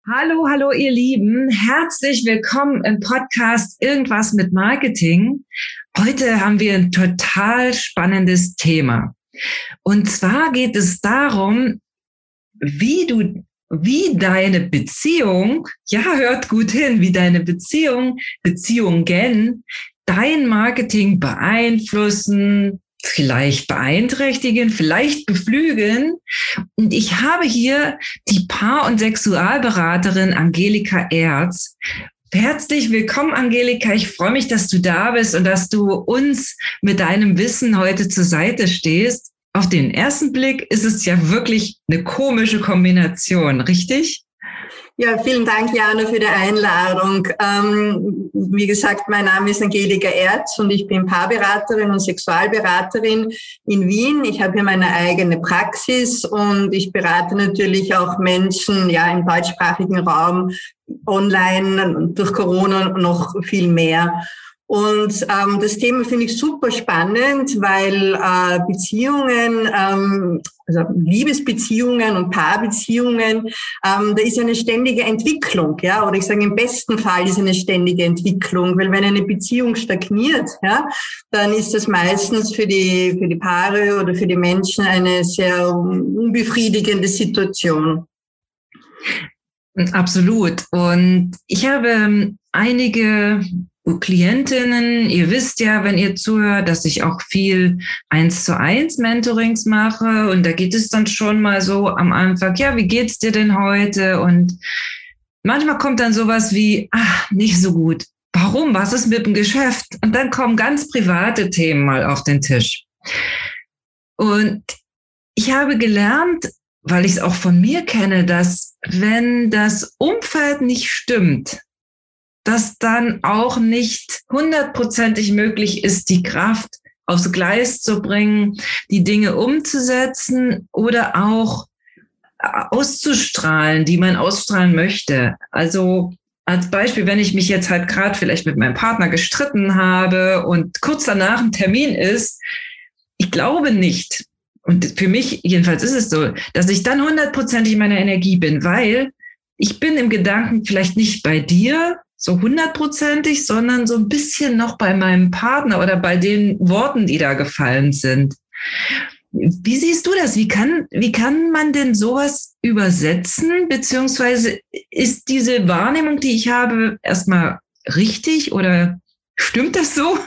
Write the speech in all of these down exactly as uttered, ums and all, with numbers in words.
Hallo, hallo ihr Lieben, herzlich willkommen im Podcast Irgendwas mit Marketing. Heute haben wir ein total spannendes Thema. Und zwar geht es darum, wie du, wie deine Beziehung, ja, hört gut hin, wie deine Beziehung, Beziehungen dein Marketing beeinflussen, vielleicht beeinträchtigen, vielleicht beflügeln. Und ich habe hier die Paar- und Sexualberaterin Angelika Erz. Herzlich willkommen, Angelika. Ich freue mich, dass du da bist und dass du uns mit deinem Wissen heute zur Seite stehst. Auf den ersten Blick ist es ja wirklich eine komische Kombination, richtig? Ja, vielen Dank, Jana, für die Einladung. Ähm, wie gesagt, mein Name ist Angelika Erz und ich bin Paarberaterin und Sexualberaterin in Wien. Ich habe hier meine eigene Praxis und ich berate natürlich auch Menschen, ja, im deutschsprachigen Raum, online, durch Corona noch viel mehr. Und ähm, das Thema finde ich super spannend, weil äh, Beziehungen, ähm, also Liebesbeziehungen und Paarbeziehungen, ähm, da ist eine ständige Entwicklung, ja, oder ich sage im besten Fall ist eine ständige Entwicklung, weil wenn eine Beziehung stagniert, ja, dann ist das meistens für die für die Paare oder für die Menschen eine sehr unbefriedigende Situation. Absolut. Und ich habe einige Klientinnen, ihr wisst ja, wenn ihr zuhört, dass ich auch viel eins zu eins Mentorings mache und da geht es dann schon mal so am Anfang, ja, wie geht's dir denn heute? Und manchmal kommt dann sowas wie, ach, nicht so gut. Warum? Was ist mit dem Geschäft? Und dann kommen ganz private Themen mal auf den Tisch. Und ich habe gelernt, weil ich es auch von mir kenne, dass wenn das Umfeld nicht stimmt, dass dann auch nicht hundertprozentig möglich ist, die Kraft aufs Gleis zu bringen, die Dinge umzusetzen oder auch auszustrahlen, die man ausstrahlen möchte. Also als Beispiel, wenn ich mich jetzt halt gerade vielleicht mit meinem Partner gestritten habe und kurz danach ein Termin ist, ich glaube nicht, und für mich jedenfalls ist es so, dass ich dann hundertprozentig in meiner Energie bin, weil ich bin im Gedanken vielleicht nicht bei dir, so hundertprozentig, sondern so ein bisschen noch bei meinem Partner oder bei den Worten, die da gefallen sind. Wie siehst du das? Wie kann, wie kann man denn sowas übersetzen? Beziehungsweise ist diese Wahrnehmung, die ich habe, erstmal richtig oder stimmt das so?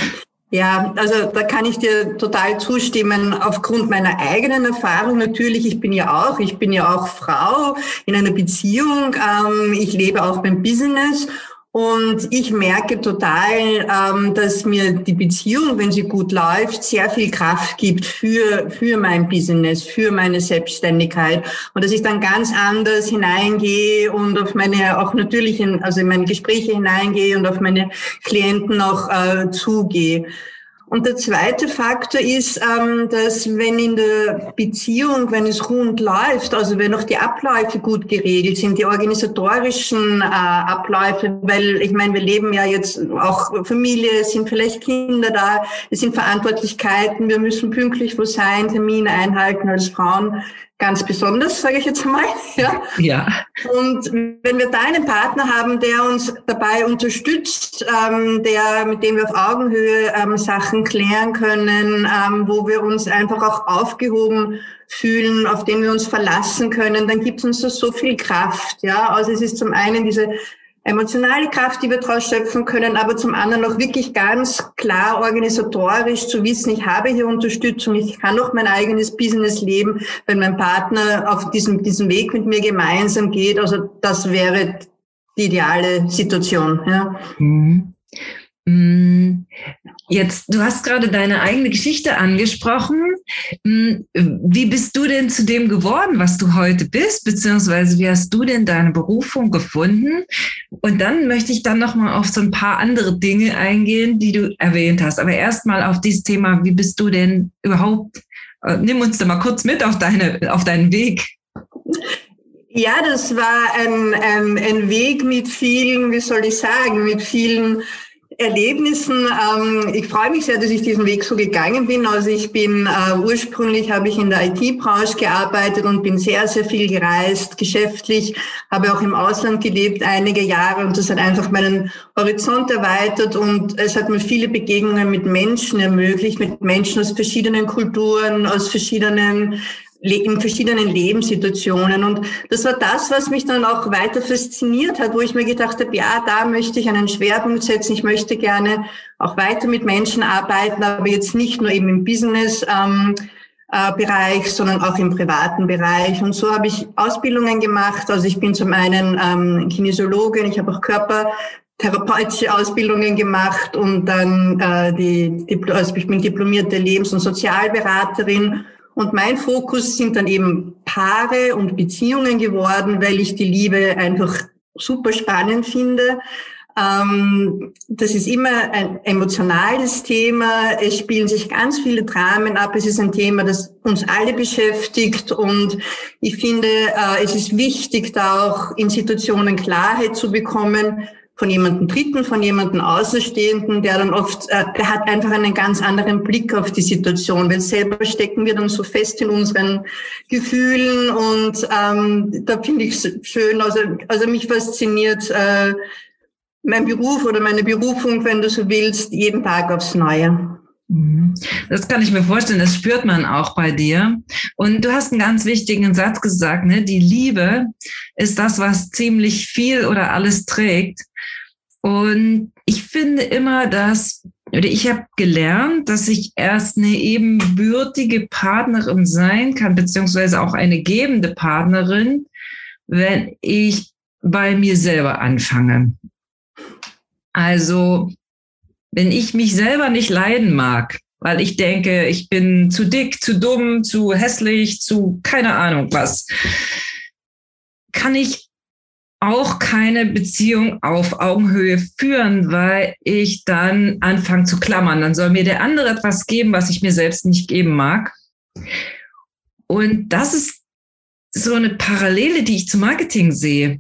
Ja, also da kann ich dir total zustimmen, aufgrund meiner eigenen Erfahrung natürlich. Ich bin ja auch, ich bin ja auch Frau in einer Beziehung. Ähm, ich lebe auch beim Business und ich merke total, ähm, dass mir die Beziehung, wenn sie gut läuft, sehr viel Kraft gibt für für mein Business, für meine Selbstständigkeit und dass ich dann ganz anders hineingehe und auf meine auch natürlich in, also in meine Gespräche hineingehe und auf meine Klienten auch äh, zugehe. Und der zweite Faktor ist, ähm, dass wenn in der Beziehung, wenn es rund läuft, also wenn auch die Abläufe gut geregelt sind, die organisatorischen äh, Abläufe, weil ich meine, wir leben ja jetzt auch Familie, es sind vielleicht Kinder da, es sind Verantwortlichkeiten, wir müssen pünktlich wo sein, Termine einhalten als Frauen. Ganz besonders, sage ich jetzt mal. Ja. Ja. Und wenn wir da einen Partner haben, der uns dabei unterstützt, ähm, der, mit dem wir auf Augenhöhe ähm, Sachen klären können, ähm, wo wir uns einfach auch aufgehoben fühlen, auf den wir uns verlassen können, dann gibt es uns das so viel Kraft. Ja, also es ist zum einen diese emotionale Kraft, die wir daraus schöpfen können, aber zum anderen auch wirklich ganz klar organisatorisch zu wissen, ich habe hier Unterstützung, ich kann auch mein eigenes Business leben, wenn mein Partner auf diesem, diesem Weg mit mir gemeinsam geht. Also das wäre die ideale Situation. Ja. Mhm. Jetzt, du hast gerade deine eigene Geschichte angesprochen. Wie bist du denn zu dem geworden, was du heute bist, beziehungsweise wie hast du denn deine Berufung gefunden? Und dann möchte ich dann nochmal auf so ein paar andere Dinge eingehen, die du erwähnt hast. Aber erstmal auf dieses Thema, wie bist du denn überhaupt, nimm uns da mal kurz mit auf deine, auf deinen Weg. Ja, das war ein, ein, ein Weg mit vielen, wie soll ich sagen, mit vielen Erlebnissen. Ähm, ich freue mich sehr, dass ich diesen Weg so gegangen bin. Also ich bin äh, ursprünglich habe ich in der I T-Branche gearbeitet und bin sehr, sehr viel gereist, geschäftlich, habe auch im Ausland gelebt einige Jahre und das hat einfach meinen Horizont erweitert und es hat mir viele Begegnungen mit Menschen ermöglicht, mit Menschen aus verschiedenen Kulturen, aus verschiedenen in verschiedenen Lebenssituationen. Und das war das, was mich dann auch weiter fasziniert hat, wo ich mir gedacht habe, ja, da möchte ich einen Schwerpunkt setzen. Ich möchte gerne auch weiter mit Menschen arbeiten, aber jetzt nicht nur eben im Business ähm, äh, Bereich, sondern auch im privaten Bereich. Und so habe ich Ausbildungen gemacht. Also ich bin zum einen ähm, Kinesiologin, ich habe auch körpertherapeutische Ausbildungen gemacht und dann äh, die, die also ich bin diplomierte Lebens- und Sozialberaterin. Und mein Fokus sind dann eben Paare und Beziehungen geworden, weil ich die Liebe einfach super spannend finde. Ähm, das ist immer ein emotionales Thema. Es spielen sich ganz viele Dramen ab. Es ist ein Thema, das uns alle beschäftigt. Und ich finde, äh, es ist wichtig, da auch in Situationen Klarheit zu bekommen, von jemandem Dritten, von jemandem Außenstehenden, der dann oft, äh, der hat einfach einen ganz anderen Blick auf die Situation, weil selber stecken wir dann so fest in unseren Gefühlen und ähm, da finde ich es schön, also, also mich fasziniert äh, mein Beruf oder meine Berufung, wenn du so willst, jeden Tag aufs Neue. Das kann ich mir vorstellen, das spürt man auch bei dir. Und du hast einen ganz wichtigen Satz gesagt, ne? Die Liebe ist das, was ziemlich viel oder alles trägt. Und ich finde immer, dass, oder ich habe gelernt, dass ich erst eine ebenbürtige Partnerin sein kann, beziehungsweise auch eine gebende Partnerin, wenn ich bei mir selber anfange. Also, wenn ich mich selber nicht leiden mag, weil ich denke, ich bin zu dick, zu dumm, zu hässlich, zu keine Ahnung was, kann ich auch keine Beziehung auf Augenhöhe führen, weil ich dann anfange zu klammern. Dann soll mir der andere etwas geben, was ich mir selbst nicht geben mag. Und das ist so eine Parallele, die ich zum Marketing sehe.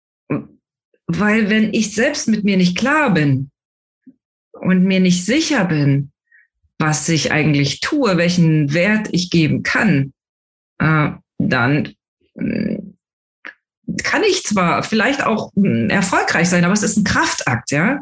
Weil wenn ich selbst mit mir nicht klar bin und mir nicht sicher bin, was ich eigentlich tue, welchen Wert ich geben kann, äh, dann äh, kann ich zwar vielleicht auch äh, erfolgreich sein, aber es ist ein Kraftakt, ja.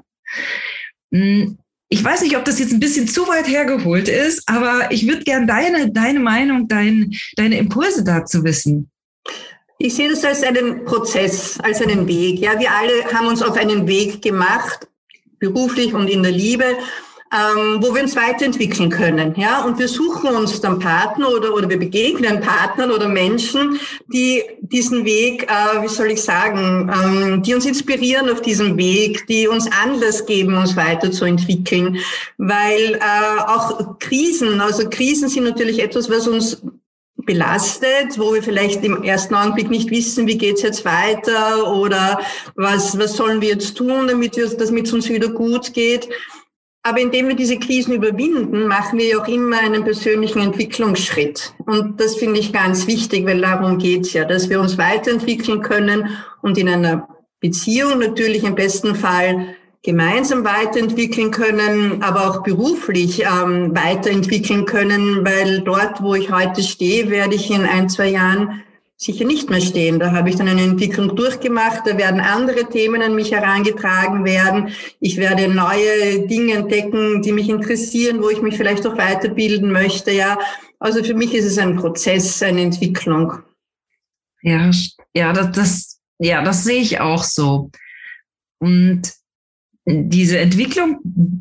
Ich weiß nicht, ob das jetzt ein bisschen zu weit hergeholt ist, aber ich würde gern deine, deine Meinung, dein, deine Impulse dazu wissen. Ich sehe das als einen Prozess, als einen Weg. Ja, wir alle haben uns auf einen Weg gemacht, beruflich und in der Liebe, ähm, wo wir uns weiterentwickeln können. Ja, und wir suchen uns dann Partner oder, oder wir begegnen Partnern oder Menschen, die diesen Weg, äh, wie soll ich sagen, ähm, die uns inspirieren auf diesem Weg, die uns Anlass geben, uns weiterzuentwickeln. Weil äh, auch Krisen, also Krisen sind natürlich etwas, was uns belastet, wo wir vielleicht im ersten Augenblick nicht wissen, wie geht's jetzt weiter oder was, was sollen wir jetzt tun, damit wir, damit es uns wieder gut geht. Aber indem wir diese Krisen überwinden, machen wir ja auch immer einen persönlichen Entwicklungsschritt. Und das finde ich ganz wichtig, weil darum geht's ja, dass wir uns weiterentwickeln können und in einer Beziehung natürlich im besten Fall gemeinsam weiterentwickeln können, aber auch beruflich ähm, weiterentwickeln können, weil dort, wo ich heute stehe, werde ich in ein, zwei Jahren sicher nicht mehr stehen. Da habe ich dann eine Entwicklung durchgemacht, da werden andere Themen an mich herangetragen werden. Ich werde neue Dinge entdecken, die mich interessieren, wo ich mich vielleicht auch weiterbilden möchte. Ja, also für mich ist es ein Prozess, eine Entwicklung. Ja, ja, das, das, ja, das sehe ich auch so. Und diese Entwicklung,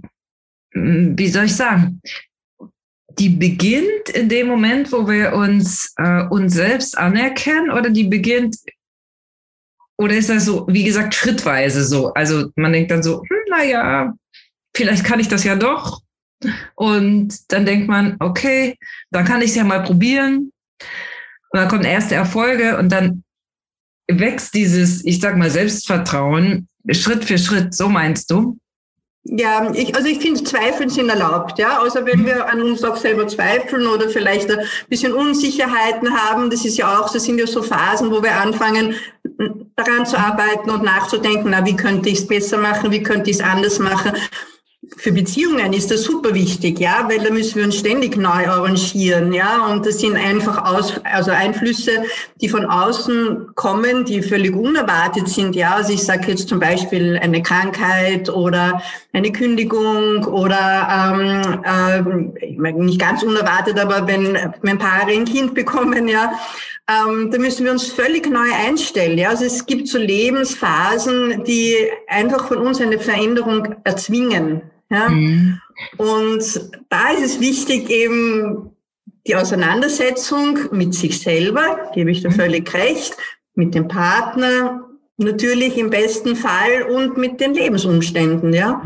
wie soll ich sagen, die beginnt in dem Moment, wo wir uns äh, uns selbst anerkennen, oder die beginnt, oder ist das so, wie gesagt, schrittweise so? Also man denkt dann so, hm, naja, vielleicht kann ich das ja doch. Und dann denkt man, okay, dann kann ich es ja mal probieren. Und dann kommen erste Erfolge und dann wächst dieses, ich sag mal, Selbstvertrauen Schritt für Schritt. So meinst du? Ja, ich, also ich finde, Zweifel sind erlaubt, ja. Also wenn wir an uns auch selber zweifeln oder vielleicht ein bisschen Unsicherheiten haben, das ist ja auch, das sind ja so Phasen, wo wir anfangen, daran zu arbeiten und nachzudenken, na, wie könnte ich es besser machen, wie könnte ich es anders machen. für Beziehungen ist das super wichtig, ja, weil da müssen wir uns ständig neu arrangieren, ja, und das sind einfach Aus, also Einflüsse, die von außen kommen, die völlig unerwartet sind, ja. Also ich sage jetzt zum Beispiel eine Krankheit oder eine Kündigung oder ähm, äh, nicht ganz unerwartet, aber wenn, wenn Paare ein Kind bekommen, ja, ähm, da müssen wir uns völlig neu einstellen. Ja, also es gibt so Lebensphasen, die einfach von uns eine Veränderung erzwingen. Ja, mhm. Und da ist es wichtig eben die Auseinandersetzung mit sich selber, gebe ich da völlig recht, mit dem Partner, natürlich im besten Fall und mit den Lebensumständen. Ja.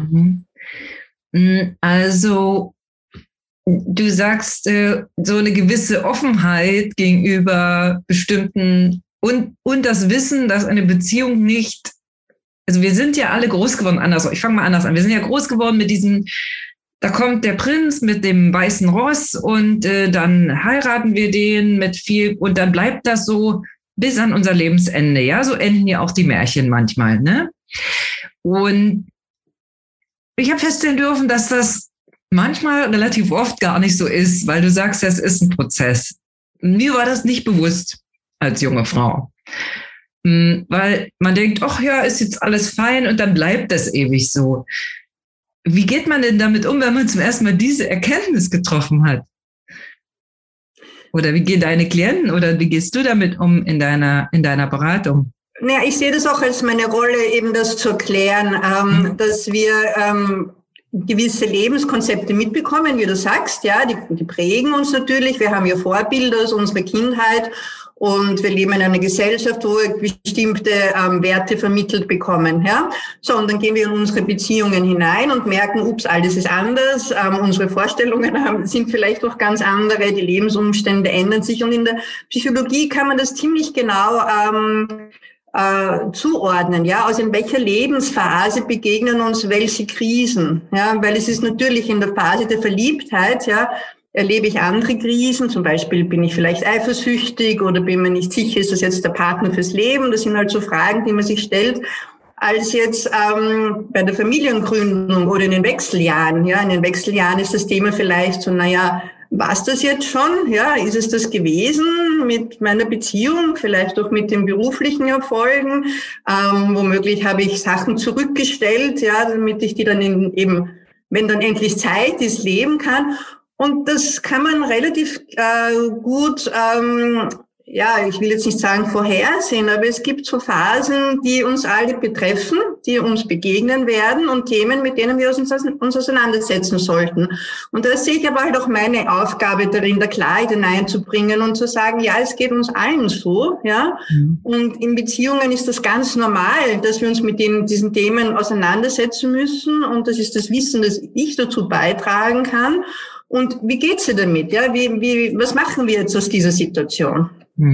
Also du sagst, äh, so eine gewisse Offenheit gegenüber bestimmten und, und das Wissen, dass eine Beziehung nicht, also wir sind ja alle groß geworden, anders, ich fange mal anders an, wir sind ja groß geworden mit diesem, da kommt der Prinz mit dem weißen Ross und äh, dann heiraten wir den mit viel und dann bleibt das so bis an unser Lebensende, ja, so enden ja auch die Märchen manchmal, ne? Und ich habe feststellen dürfen, dass das manchmal relativ oft gar nicht so ist, weil du sagst, es ist ein Prozess. Mir war das nicht bewusst als junge Frau. Weil man denkt, ach ja, ist jetzt alles fein und dann bleibt das ewig so. Wie geht man denn damit um, wenn man zum ersten Mal diese Erkenntnis getroffen hat? Oder wie gehen deine Klienten oder wie gehst du damit um in deiner, in deiner Beratung? Naja, ich sehe das auch als meine Rolle, eben das zu erklären, ähm, mhm. dass wir ähm, gewisse Lebenskonzepte mitbekommen, wie du sagst, ja, die, die prägen uns natürlich. Wir haben ja Vorbilder aus unserer Kindheit und wir leben in einer Gesellschaft, wo wir bestimmte ähm, Werte vermittelt bekommen, ja. So, und dann gehen wir in unsere Beziehungen hinein und merken, ups, alles ist anders, ähm, unsere Vorstellungen haben, sind vielleicht auch ganz andere, die Lebensumstände ändern sich und in der Psychologie kann man das ziemlich genau ähm, Äh, zuordnen, ja, also in welcher Lebensphase begegnen uns welche Krisen, ja, weil es ist natürlich in der Phase der Verliebtheit, ja, erlebe ich andere Krisen, zum Beispiel bin ich vielleicht eifersüchtig oder bin mir nicht sicher, ist das jetzt der Partner fürs Leben, das sind halt so Fragen, die man sich stellt, als jetzt ähm, bei der Familiengründung oder in den Wechseljahren, ja, in den Wechseljahren ist das Thema vielleicht so, naja, war's das jetzt schon? Ja, ist es das gewesen mit meiner Beziehung, vielleicht auch mit den beruflichen Erfolgen? Ähm, womöglich habe ich Sachen zurückgestellt, ja, damit ich die dann in, eben, wenn dann endlich Zeit ist, leben kann. Und das kann man relativ äh, gut, ähm, ja, ich will jetzt nicht sagen vorhersehen, aber es gibt so Phasen, die uns alle betreffen, die uns begegnen werden und Themen, mit denen wir uns, uns auseinandersetzen sollten. Und da sehe ich aber halt auch meine Aufgabe darin, da Klarheit hineinzubringen und zu sagen, ja, es geht uns allen so, ja. Mhm. Und in Beziehungen ist das ganz normal, dass wir uns mit den, diesen Themen auseinandersetzen müssen. Und das ist das Wissen, das ich dazu beitragen kann. Und wie geht's dir damit? Ja, wie, wie, was machen wir jetzt aus dieser Situation?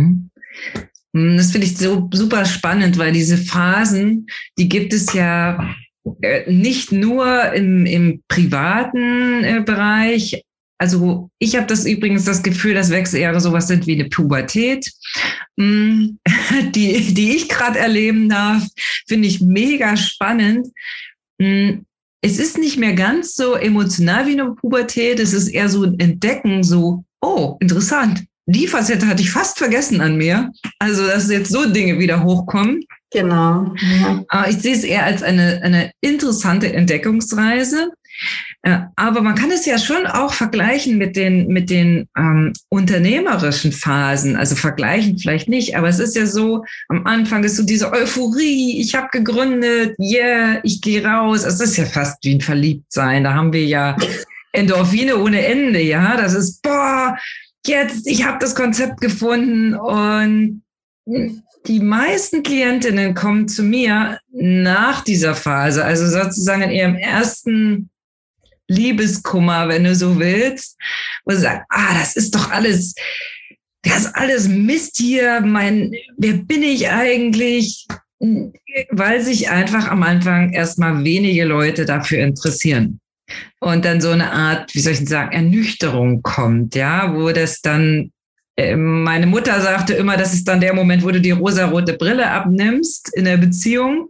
Das finde ich so super spannend, weil diese Phasen, die gibt es ja nicht nur im, im privaten Bereich. Also ich habe das übrigens das Gefühl, dass Wechseljahre sowas sind wie eine Pubertät, die, die ich gerade erleben darf, finde ich mega spannend. Es ist nicht mehr ganz so emotional wie eine Pubertät, es ist eher so ein Entdecken, so, oh, interessant. Die Facette hatte ich fast vergessen an mir. Also, dass jetzt so Dinge wieder hochkommen. Genau. Ja. Ich sehe es eher als eine, eine interessante Entdeckungsreise. Aber man kann es ja schon auch vergleichen mit den, mit den ähm, unternehmerischen Phasen. Also vergleichen vielleicht nicht, aber es ist ja so, am Anfang ist so diese Euphorie, ich habe gegründet, yeah, ich gehe raus. Es ist ja fast wie ein Verliebtsein. Da haben wir ja Endorphine ohne Ende, ja. Das ist, boah, jetzt, ich habe das Konzept gefunden und die meisten Klientinnen kommen zu mir nach dieser Phase, also sozusagen in ihrem ersten Liebeskummer, wenn du so willst, wo sie sagen, ah, das ist doch alles, das ist alles Mist hier, mein, wer bin ich eigentlich? Weil sich einfach am Anfang erstmal wenige Leute dafür interessieren. Und dann so eine Art, wie soll ich denn sagen, Ernüchterung kommt, ja, wo das dann, äh, meine Mutter sagte immer, das ist dann der Moment, wo du die rosarote Brille abnimmst in der Beziehung,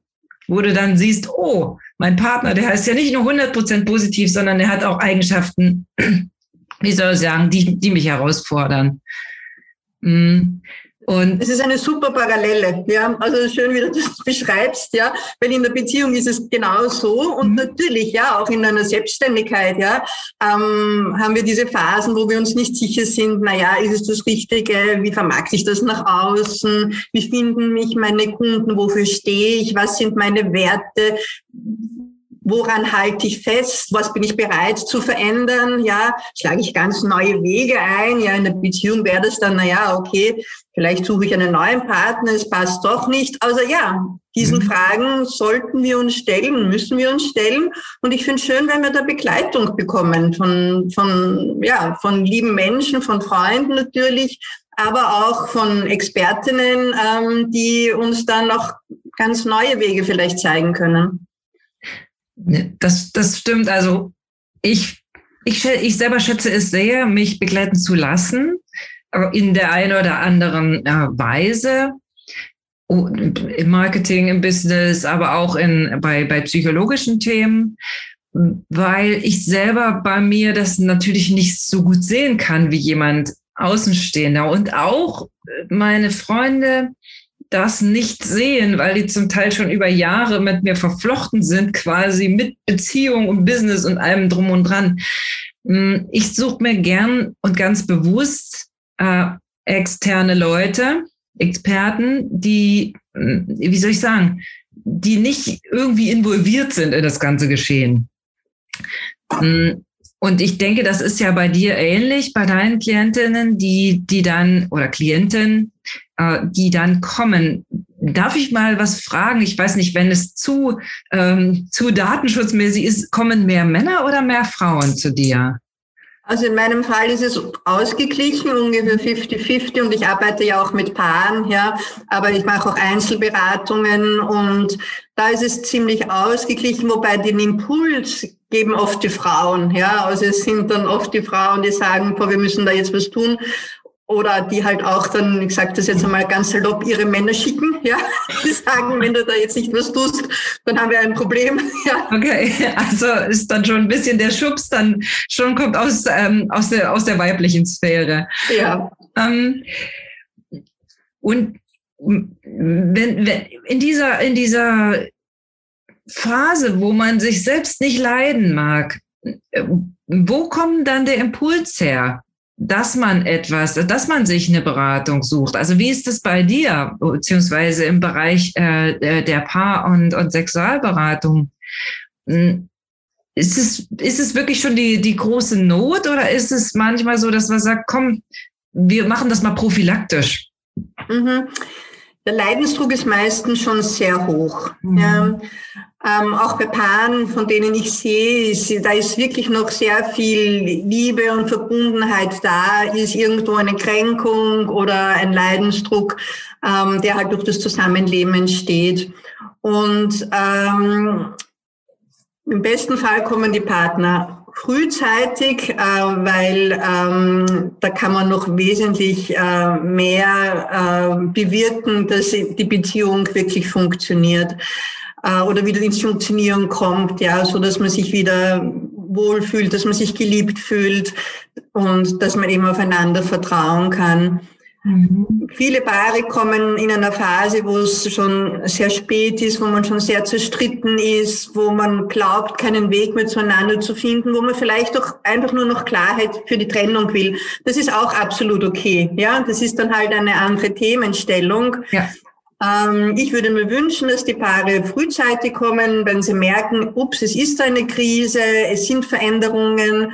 wo du dann siehst, oh, mein Partner, der ist ja nicht nur hundert Prozent positiv, sondern der hat auch Eigenschaften, wie soll ich sagen, die, die mich herausfordern. Und es ist eine super Parallele, ja, also schön, wie du das beschreibst, ja, weil in der Beziehung ist es genau so und mhm. natürlich, ja, auch in einer Selbstständigkeit, ja, ähm, haben wir diese Phasen, wo wir uns nicht sicher sind, na ja, ist es das Richtige, wie vermarkte ich das nach außen, wie finden mich meine Kunden, wofür stehe ich, was sind meine Werte, woran halte ich fest, was bin ich bereit zu verändern, ja, schlage ich ganz neue Wege ein, ja, in der Beziehung wäre das dann, na ja, okay, vielleicht suche ich einen neuen Partner, es passt doch nicht, also ja, diesen mhm. Fragen sollten wir uns stellen, müssen wir uns stellen und ich finde es schön, wenn wir da Begleitung bekommen von, von, ja, von lieben Menschen, von Freunden natürlich, aber auch von Expertinnen, ähm, die uns dann noch ganz neue Wege vielleicht zeigen können. Das, das stimmt. Also ich, ich, ich selber schätze es sehr, mich begleiten zu lassen, in der einen oder anderen äh, Weise, im Marketing, im Business, aber auch in, bei, bei psychologischen Themen, weil ich selber bei mir das natürlich nicht so gut sehen kann wie jemand Außenstehender und auch meine Freunde das nicht sehen, weil die zum Teil schon über Jahre mit mir verflochten sind, quasi mit Beziehung und Business und allem drum und dran. Ich suche mir gern und ganz bewusst äh, externe Leute, Experten, die, wie soll ich sagen, die nicht irgendwie involviert sind in das ganze Geschehen. Und ich denke, das ist ja bei dir ähnlich, bei deinen Klientinnen, die, die dann, oder Klienten, äh, die dann kommen. Darf ich mal was fragen? Ich weiß nicht, wenn es zu, ähm, zu datenschutzmäßig ist, kommen mehr Männer oder mehr Frauen zu dir? Also in meinem Fall ist es ausgeglichen, ungefähr fifty fifty und ich arbeite ja auch mit Paaren, ja, aber ich mache auch Einzelberatungen und da ist es ziemlich ausgeglichen, wobei den Impuls geben oft die Frauen, ja, also es sind dann oft die Frauen, die sagen, boah, wir müssen da jetzt was tun. Oder die halt auch dann, ich sage das jetzt einmal ganz salopp, ihre Männer schicken, ja. Die sagen, wenn du da jetzt nicht was tust, dann haben wir ein Problem, ja. Okay, also ist dann schon ein bisschen der Schubs, dann schon kommt aus, ähm, aus, der, aus der weiblichen Sphäre. Ja. Ähm, und wenn, wenn in dieser, in dieser Phase, wo man sich selbst nicht leiden mag, wo kommt dann der Impuls her? Dass man etwas, dass man sich eine Beratung sucht. Also wie ist das bei dir, beziehungsweise im Bereich äh, der Paar- und, und Sexualberatung? Ist es, ist es wirklich schon die, die große Not oder ist es manchmal so, dass man sagt, komm, wir machen das mal prophylaktisch? Mhm. Der Leidensdruck ist meistens schon sehr hoch. Mhm. Ja. Ähm, auch bei Paaren, von denen ich sehe, ist, da ist wirklich noch sehr viel Liebe und Verbundenheit da, ist irgendwo eine Kränkung oder ein Leidensdruck, ähm, der halt durch das Zusammenleben entsteht. Und ähm, im besten Fall kommen die Partner frühzeitig, äh, weil ähm, da kann man noch wesentlich äh, mehr äh, bewirken, dass die Beziehung wirklich funktioniert. Oder wieder ins Funktionieren kommt, ja, so dass man sich wieder wohlfühlt, dass man sich geliebt fühlt und dass man eben aufeinander vertrauen kann. Mhm. Viele Paare kommen in einer Phase, wo es schon sehr spät ist, wo man schon sehr zerstritten ist, wo man glaubt, keinen Weg mehr zueinander zu finden, wo man vielleicht auch einfach nur noch Klarheit für die Trennung will. Das ist auch absolut okay, ja. Das ist dann halt eine andere Themenstellung. Ja. Ich würde mir wünschen, dass die Paare frühzeitig kommen, wenn sie merken, ups, es ist eine Krise, es sind Veränderungen.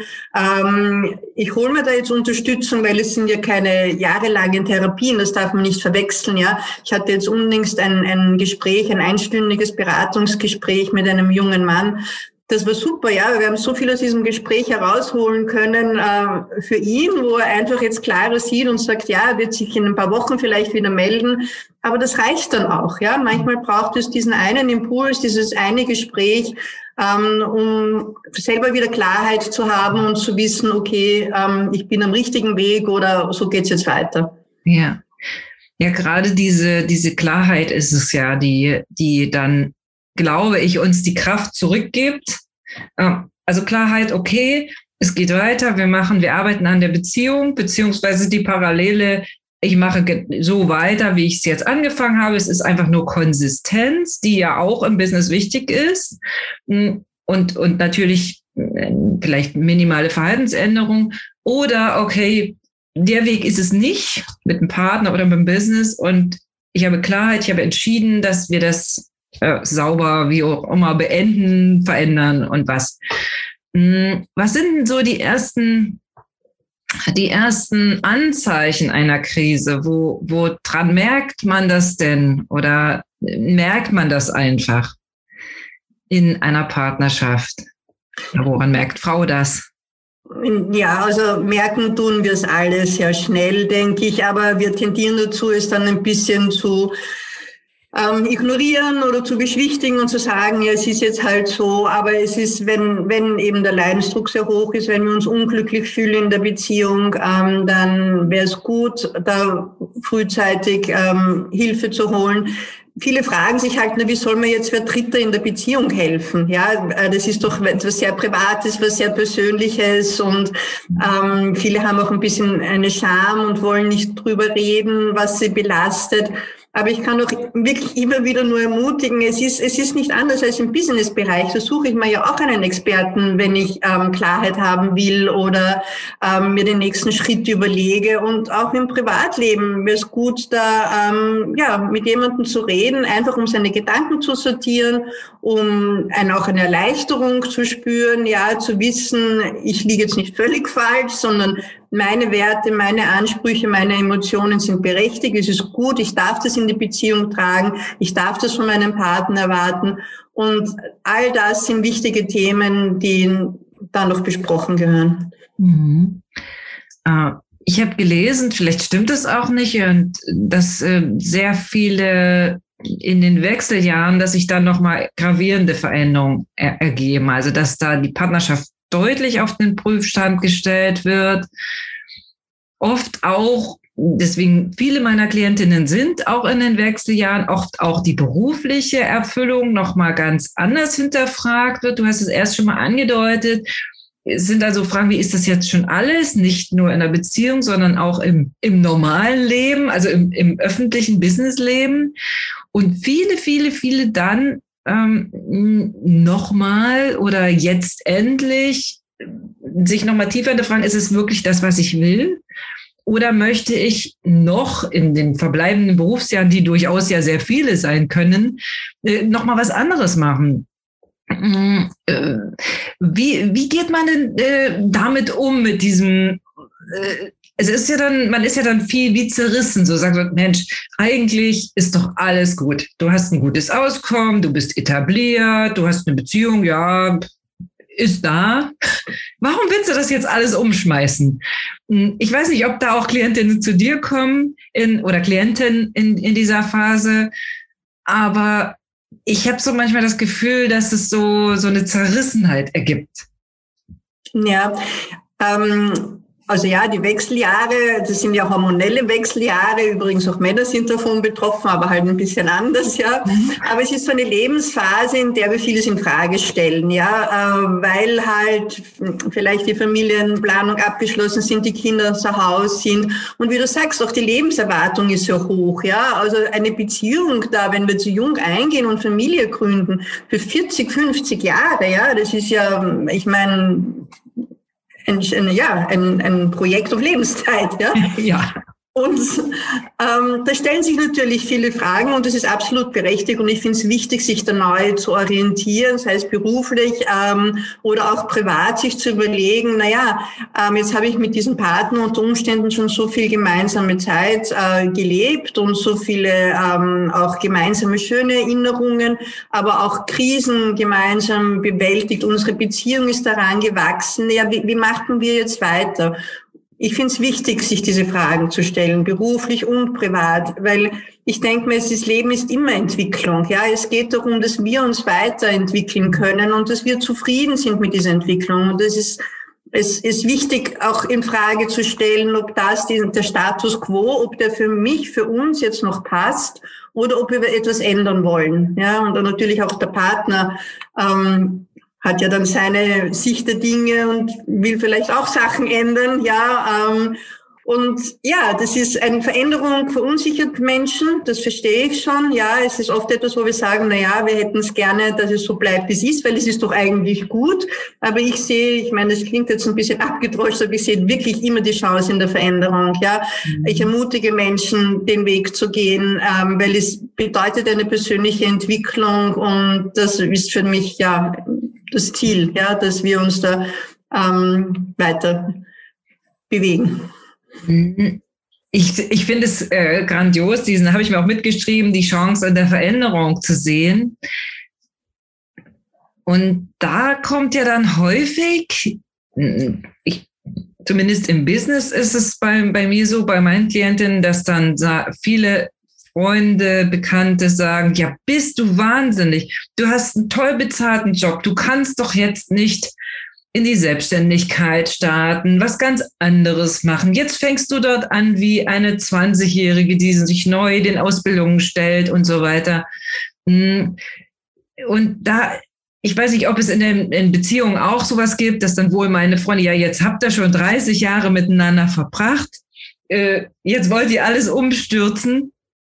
Ich hole mir da jetzt Unterstützung, weil es sind ja keine jahrelangen Therapien, das darf man nicht verwechseln. Ja, ich hatte jetzt unlängst ein, ein Gespräch, ein einstündiges Beratungsgespräch mit einem jungen Mann. Das war super, ja. Wir haben so viel aus diesem Gespräch herausholen können äh, für ihn, wo er einfach jetzt klarer sieht und sagt, ja, er wird sich in ein paar Wochen vielleicht wieder melden. Aber das reicht dann auch, ja. Manchmal braucht es diesen einen Impuls, dieses eine Gespräch, ähm, um selber wieder Klarheit zu haben und zu wissen, okay, ähm, ich bin am richtigen Weg oder so geht's jetzt weiter. Ja, ja, gerade diese diese Klarheit ist es ja, die die dann glaube ich, uns die Kraft zurückgibt. Also Klarheit, okay, es geht weiter, wir machen, wir arbeiten an der Beziehung, beziehungsweise die Parallele, ich mache so weiter, wie ich es jetzt angefangen habe. Es ist einfach nur Konsistenz, die ja auch im Business wichtig ist. Und, und natürlich vielleicht minimale Verhaltensänderung. Oder, okay, der Weg ist es nicht mit einem Partner oder mit dem Business. Und ich habe Klarheit, ich habe entschieden, dass wir das äh, sauber, wie auch immer, beenden, verändern und was. Was sind denn so die ersten, die ersten Anzeichen einer Krise? Wo, wo dran merkt man das denn? Oder merkt man das einfach in einer Partnerschaft? Woran merkt Frau das? Ja, also merken tun wir es alle sehr schnell, denke ich, aber wir tendieren dazu, es dann ein bisschen zu ähm, ignorieren oder zu beschwichtigen und zu sagen, ja, es ist jetzt halt so, aber es ist, wenn wenn eben der Leidensdruck sehr hoch ist, wenn wir uns unglücklich fühlen in der Beziehung, ähm, dann wäre es gut, da frühzeitig ähm, Hilfe zu holen. Viele fragen sich halt, na, wie soll man jetzt wer Dritter in der Beziehung helfen? Ja, das ist doch etwas sehr Privates, was sehr Persönliches und ähm, viele haben auch ein bisschen eine Scham und wollen nicht drüber reden, was sie belastet. Aber ich kann auch wirklich immer wieder nur ermutigen, es ist, es ist nicht anders als im Businessbereich. Da suche ich mir ja auch einen Experten, wenn ich ähm, Klarheit haben will oder ähm, mir den nächsten Schritt überlege. Und auch im Privatleben wäre es gut, da ähm, ja mit jemandem zu reden, einfach um seine Gedanken zu sortieren, um ein, auch eine Erleichterung zu spüren, ja, zu wissen, ich liege jetzt nicht völlig falsch, sondern meine Werte, meine Ansprüche, meine Emotionen sind berechtigt, es ist gut, ich darf das in die Beziehung tragen, ich darf das von meinem Partner erwarten und all das sind wichtige Themen, die da noch besprochen gehören. Mhm. Äh, ich habe gelesen, vielleicht stimmt es auch nicht, und dass äh, sehr viele in den Wechseljahren, dass sich dann nochmal gravierende Veränderungen er- ergeben, also dass da die Partnerschaft deutlich auf den Prüfstand gestellt wird. Oft auch, deswegen viele meiner Klientinnen sind auch in den Wechseljahren, oft auch die berufliche Erfüllung nochmal ganz anders hinterfragt wird. Du hast es erst schon mal angedeutet. Es sind also Fragen, wie ist das jetzt schon alles? Nicht nur in der Beziehung, sondern auch im, im normalen Leben, also im, im öffentlichen Businessleben. Und viele, viele, viele dann ähm, nochmal oder jetzt endlich sich nochmal tiefer hinterfragen, ist es wirklich das, was ich will? Oder möchte ich noch in den verbleibenden Berufsjahren, die durchaus ja sehr viele sein können, äh, nochmal was anderes machen? Äh, wie, wie geht man denn äh, damit um, mit diesem, äh, es ist ja dann, man ist ja dann viel wie zerrissen, so sagt man, Mensch, eigentlich ist doch alles gut. Du hast ein gutes Auskommen, du bist etabliert, du hast eine Beziehung, ja, ist da. Warum willst du das jetzt alles umschmeißen? Ich weiß nicht, ob da auch Klientinnen zu dir kommen in, oder Klienten in, in dieser Phase, aber ich habe so manchmal das Gefühl, dass es so, so eine Zerrissenheit ergibt. Ja, ähm, also ja, die Wechseljahre, das sind ja hormonelle Wechseljahre, übrigens auch Männer sind davon betroffen, aber halt ein bisschen anders, ja. Aber es ist so eine Lebensphase, in der wir vieles in Frage stellen, ja, äh, weil halt vielleicht die Familienplanung abgeschlossen sind, die Kinder zu Hause sind und wie du sagst, auch die Lebenserwartung ist sehr hoch, ja. Also eine Beziehung da, wenn wir zu jung eingehen und Familie gründen, für vierzig, fünfzig Jahre, ja, das ist ja, ich meine, Ein, ja, ein, ein Projekt auf Lebenszeit, ja. Ja. Und ähm, da stellen sich natürlich viele Fragen und das ist absolut berechtigt und ich finde es wichtig, sich da neu zu orientieren, sei es beruflich ähm, oder auch privat, sich zu überlegen, naja, ähm, jetzt habe ich mit diesem Partner unter Umständen schon so viel gemeinsame Zeit äh, gelebt und so viele ähm, auch gemeinsame schöne Erinnerungen, aber auch Krisen gemeinsam bewältigt. Unsere Beziehung ist daran gewachsen. Ja, wie, wie machen wir jetzt weiter? Ich finde es wichtig, sich diese Fragen zu stellen, beruflich und privat, weil ich denke mir, das Leben ist immer Entwicklung. Ja, es geht darum, dass wir uns weiterentwickeln können und dass wir zufrieden sind mit dieser Entwicklung. Und das ist es ist wichtig, auch in Frage zu stellen, ob das der Status quo, ob der für mich, für uns jetzt noch passt oder ob wir etwas ändern wollen. Ja, und dann natürlich auch der Partner ähm, hat ja dann seine Sicht der Dinge und will vielleicht auch Sachen ändern. Ja, ähm, und ja, das ist eine Veränderung, verunsichert Menschen, das verstehe ich schon. Ja, es ist oft etwas, wo wir sagen, na ja, wir hätten es gerne, dass es so bleibt, wie es ist, weil es ist doch eigentlich gut. Aber ich sehe, ich meine, das klingt jetzt ein bisschen abgedroschen, aber ich sehe wirklich immer die Chance in der Veränderung. Ja, ich ermutige Menschen, den Weg zu gehen, ähm, weil es bedeutet eine persönliche Entwicklung und das ist für mich ja das Ziel, ja, dass wir uns da ähm, weiter bewegen. Ich, ich finde es äh, grandios, diesen habe ich mir auch mitgeschrieben, die Chance an der Veränderung zu sehen. Und da kommt ja dann häufig, ich, zumindest im Business ist es bei, bei mir so, bei meinen Klientinnen, dass dann viele Freunde, Bekannte sagen, ja, bist du wahnsinnig, du hast einen toll bezahlten Job, du kannst doch jetzt nicht in die Selbstständigkeit starten, was ganz anderes machen. Jetzt fängst du dort an wie eine zwanzigjährige, die sich neu den Ausbildungen stellt und so weiter. Und da, ich weiß nicht, ob es in den in Beziehungen auch sowas gibt, dass dann wohl meine Freunde, ja, jetzt habt ihr schon dreißig Jahre miteinander verbracht, jetzt wollt ihr alles umstürzen.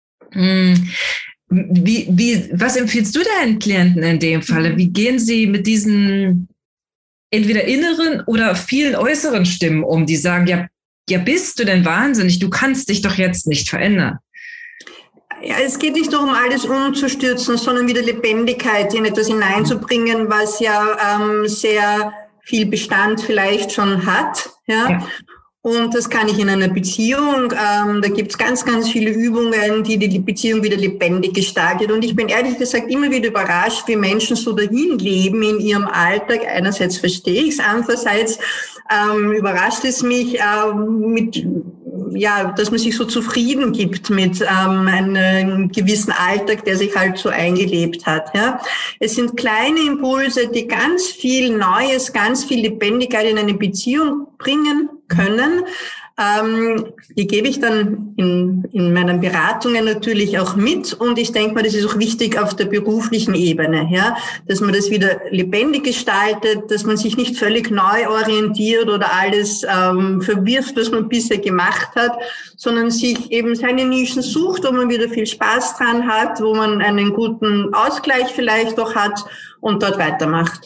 Wie, wie, was empfiehlst du deinen Klienten in dem Falle? Wie gehen sie mit diesen entweder inneren oder vielen äußeren Stimmen um, die sagen, ja, ja, bist du denn wahnsinnig? Du kannst dich doch jetzt nicht verändern. Ja, es geht nicht darum, alles umzustürzen, sondern wieder Lebendigkeit in etwas hineinzubringen, was ja ähm, sehr viel Bestand vielleicht schon hat. Ja. ja. Und das kann ich in einer Beziehung. Ähm, da gibt's ganz, ganz viele Übungen, die die Beziehung wieder lebendig gestaltet. Und ich bin ehrlich gesagt immer wieder überrascht, wie Menschen so dahin leben in ihrem Alltag. Einerseits verstehe ich es, andererseits ähm, überrascht es mich ähm, mit, ja, dass man sich so zufrieden gibt mit ähm, einem gewissen Alltag, der sich halt so eingelebt hat. Ja, es sind kleine Impulse, die ganz viel Neues, ganz viel Lebendigkeit in eine Beziehung bringen können. Ähm, die gebe ich dann in, in meinen Beratungen natürlich auch mit. Und ich denke mal, das ist auch wichtig auf der beruflichen Ebene, ja, dass man das wieder lebendig gestaltet, dass man sich nicht völlig neu orientiert oder alles ähm, verwirft, was man bisher gemacht hat, sondern sich eben seine Nischen sucht, wo man wieder viel Spaß dran hat, wo man einen guten Ausgleich vielleicht auch hat und dort weitermacht.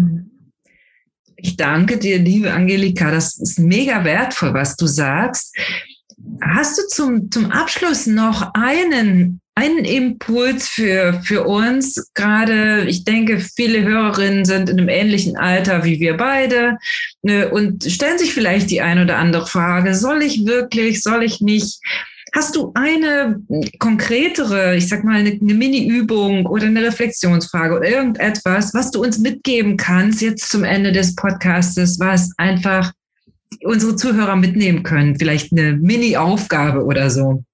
Ich danke dir, liebe Angelika. Das ist mega wertvoll, was du sagst. Hast du zum, zum Abschluss noch einen, einen Impuls für, für uns? Gerade, ich denke, viele Hörerinnen sind in einem ähnlichen Alter wie wir beide und stellen sich vielleicht die ein oder andere Frage. Soll ich wirklich, soll ich nicht? Hast du eine konkretere, ich sag mal, eine, eine Mini-Übung oder eine Reflexionsfrage oder irgendetwas, was du uns mitgeben kannst jetzt zum Ende des Podcastes, was einfach unsere Zuhörer mitnehmen können? Vielleicht eine Mini-Aufgabe oder so.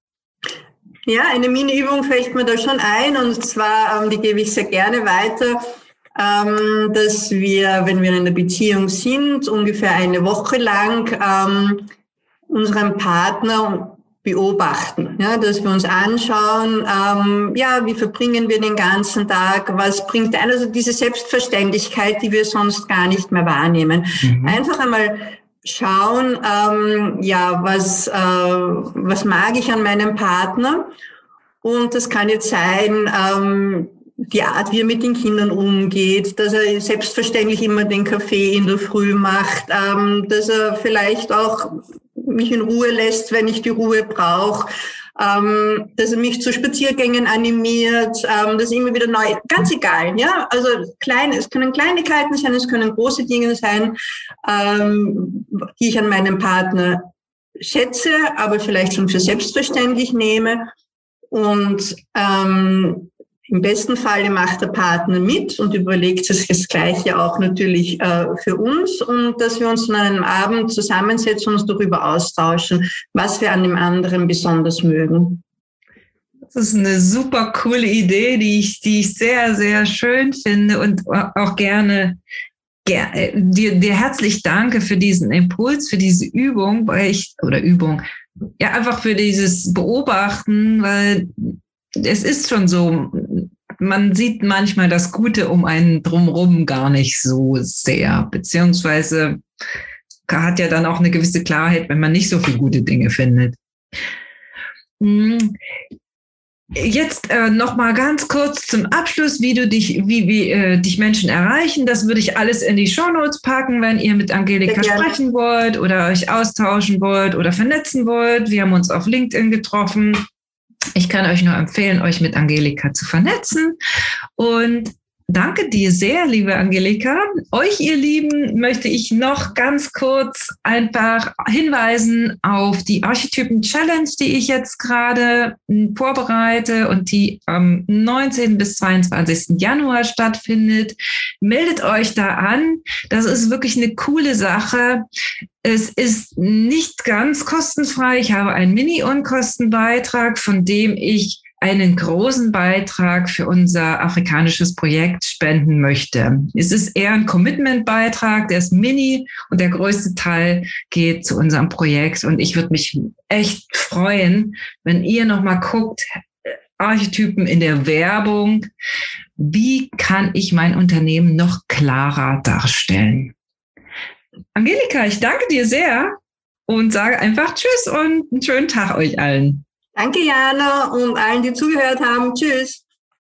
Ja, eine Mini-Übung fällt mir da schon ein und zwar, ähm, die gebe ich sehr gerne weiter, ähm, dass wir, wenn wir in einer Beziehung sind, ungefähr eine Woche lang ähm, unseren Partner beobachten, ja, dass wir uns anschauen, ähm, ja, wie verbringen wir den ganzen Tag, was bringt ein, also diese Selbstverständlichkeit, die wir sonst gar nicht mehr wahrnehmen. Mhm. Einfach einmal schauen, ähm, ja, was, äh, was mag ich an meinem Partner? Und das kann jetzt sein, ähm, die Art, wie er mit den Kindern umgeht, dass er selbstverständlich immer den Kaffee in der Früh macht, ähm, dass er vielleicht auch mich in Ruhe lässt, wenn ich die Ruhe brauche, ähm, dass er mich zu Spaziergängen animiert, ähm, dass er immer wieder neu, ganz egal, ja, also klein, es können Kleinigkeiten sein, es können große Dinge sein, ähm, die ich an meinem Partner schätze, aber vielleicht schon für selbstverständlich nehme und ähm, im besten Falle macht der Partner mit und überlegt sich das Gleiche auch natürlich äh, für uns und dass wir uns an einem Abend zusammensetzen und uns darüber austauschen, was wir an dem anderen besonders mögen. Das ist eine super coole Idee, die ich, die ich sehr, sehr schön finde und auch gerne, dir, dir herzlich danke für diesen Impuls, für diese Übung, weil ich, oder Übung, ja, einfach für dieses Beobachten, weil es ist schon so, man sieht manchmal das Gute um einen drumherum gar nicht so sehr, beziehungsweise hat ja dann auch eine gewisse Klarheit, wenn man nicht so viele gute Dinge findet. Jetzt äh, noch mal ganz kurz zum Abschluss, wie du dich, wie, wie äh, dich Menschen erreichen. Das würde ich alles in die Shownotes packen, wenn ihr mit Angelika sprechen wollt oder euch austauschen wollt oder vernetzen wollt. Wir haben uns auf LinkedIn getroffen. Ich kann euch nur empfehlen, euch mit Angelika zu vernetzen. Und danke dir sehr, liebe Angelika. Euch, ihr Lieben, möchte ich noch ganz kurz einfach hinweisen auf die Archetypen-Challenge, die ich jetzt gerade vorbereite und die am neunzehnten bis zweiundzwanzigsten Januar stattfindet. Meldet euch da an. Das ist wirklich eine coole Sache. Es ist nicht ganz kostenfrei. Ich habe einen Mini-Unkostenbeitrag, von dem ich einen großen Beitrag für unser afrikanisches Projekt spenden möchte. Es ist eher ein Commitment-Beitrag, der ist mini und der größte Teil geht zu unserem Projekt. Und ich würde mich echt freuen, wenn ihr nochmal guckt, Archetypen in der Werbung, wie kann ich mein Unternehmen noch klarer darstellen? Angelika, ich danke dir sehr und sage einfach Tschüss und einen schönen Tag euch allen. Danke, Jana, und allen, die zugehört haben. Tschüss.